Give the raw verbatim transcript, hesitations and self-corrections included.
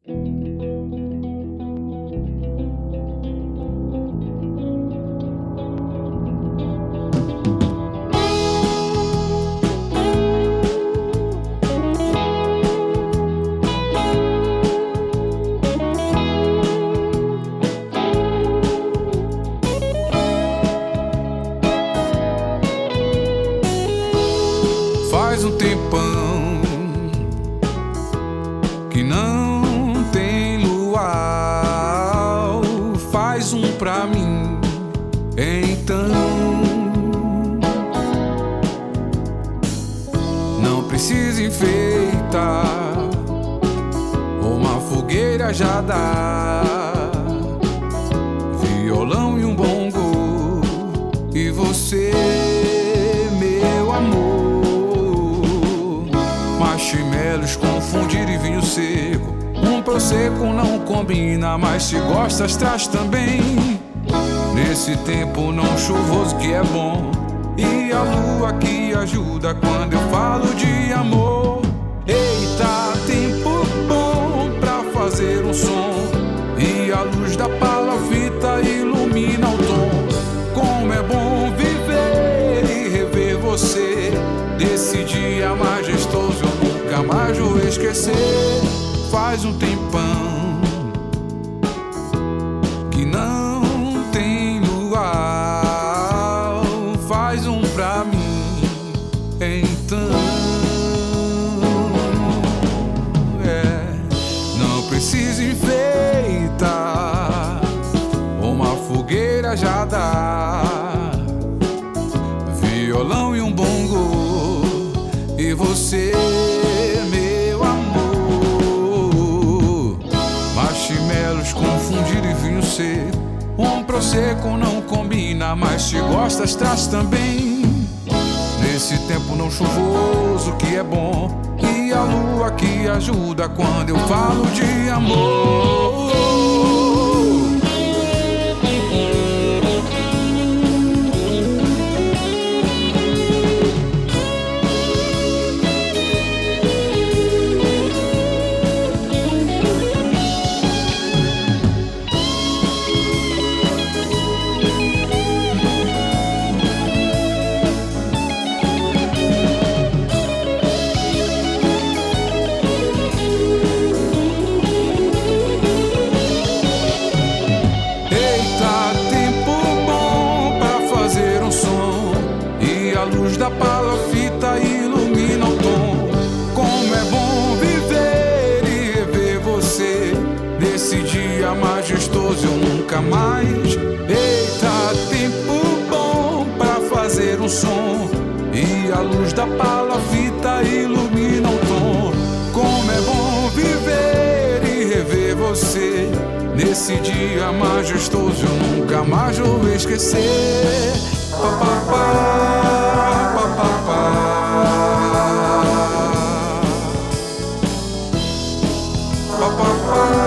Faz um tempão que não tem luau, faz um pra mim, então. Não precisa enfeitar, uma fogueira já dá, violão e um bongo, e você, meu amor. Marshmallows confundir e vinho seco, um prosecco não combina, mas se gostas traz também. Nesse tempo não chuvoso que é bom, e a lua que ajuda quando eu falo de amor. Eita, tempo bom pra fazer um som, e a luz da palafita ilumina o tom. Como é bom viver e rever você, desse dia majestoso eu nunca mais vou esquecer. Faz um tempão que não tem luau, faz um pra mim, então. É, não precisa enfeitar, uma fogueira já dá, violão e um bongo, e você, meu amor. Marshmallows confundir e vinho seco, um prosecco não combina, mas se gostas traz também. Nesse tempo não chuvoso que é bom, e a lua que ajuda quando eu falo de amor. A luz da palafita ilumina o tom. Como é bom viver e rever você, nesse dia majestoso eu nunca mais. Eita, tempo bom pra fazer um som, e a luz da palafita ilumina o tom. Como é bom viver e rever você, nesse dia majestoso eu nunca mais vou esquecer. Pa, pa, pa, pa, pa, pa. Pa, pa, pa.